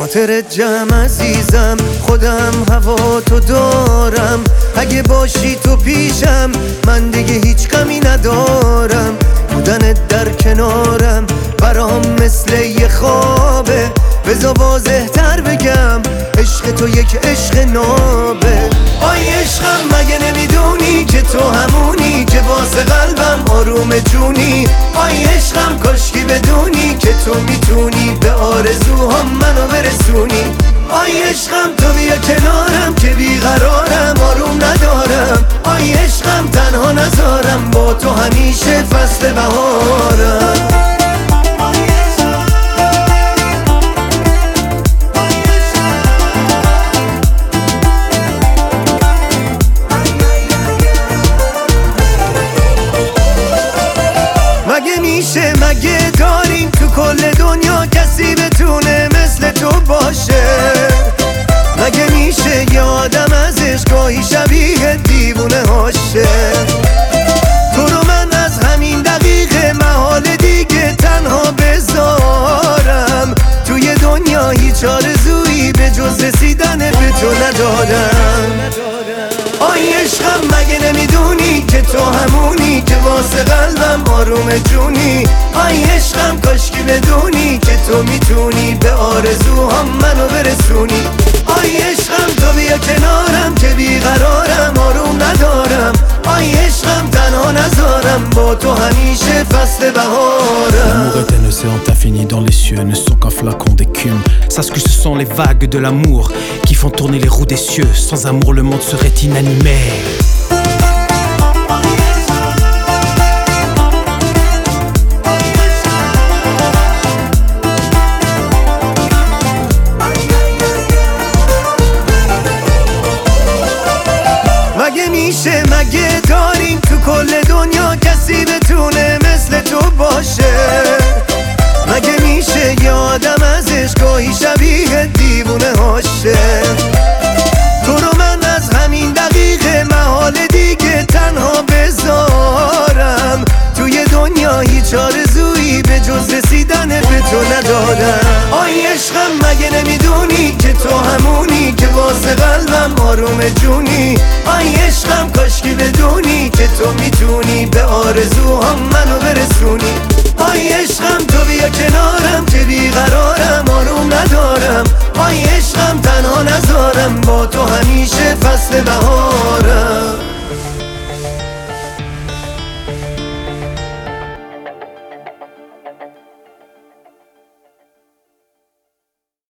خاطرت جمع عزیزم، خودم هوا تو دارم. اگه باشی تو پیشم من دیگه هیچ غمی ندارم. بودنت در کنارم برام مثل یه خوابه. بذار واضح تر بگم عشق تو یک عشق نابه. آی عشقم مگه نمیدونی که تو همونی که واسه قلبم آروم جونی. آی عشقم کاشکی بدونی که تو میتونی به آرزوهام منو برسونی. آی عشقم تو بیا کنارم که بیقرارم آروم ندارم. آی عشقم تنها نذارم با تو همیشه فصل بهارم. مگه میشه مگه داریم تو کل دنیا کسی بتونه مثل تو باشه؟ مگه میشه یه آدم ازش گاهی شبیه دیوونه هاشه؟ تو رو من از همین دقیقه محال دیگه تنها بذارم. توی دنیا هیچ آرزویی به جز رسیدن به تو ندارم. آی عشقم مگه نمیدونی که تو همونی که واسه قلبم آروم جونی. آی عشقم کاشکی بدونی که تو میتونی به آرزوهام منو برسونی. آی عشقم تو بیا کنارم که بیقرارم آروم ندارم. آی عشقم تنها نذارم با تو همیشه فصل بهارم. L'amour est un océan infini dans les cieux, ne sont qu'un flacon d'écume. Sache que ce sont les vagues de l'amour qui font tourner les roues des cieux. Sans amour le monde serait inanimé. مگه میشه مگه داریم تو کل دنیا کسی بتونه مثل تو باشه؟ مگه میشه یه آدم ازش گاهی شبیه دیوونه هاشه؟ تو رو من از همین دقیقه محال دیگه تنها بذارم. توی دنیا هیچ آرزویی به جز رسیدن به تو ندارم. آی عشقم مگه نمیدونی که تو همونی که واسه قلبم آروم جونی. آی عشقم کاشکی بدونی که تو میتونی به آرزوهام منو برسونی. آی عشقم تو بیا کنارم که بیقرارم آروم ندارم. آی عشقم تنها نذارم با تو همیشه فصل بهار.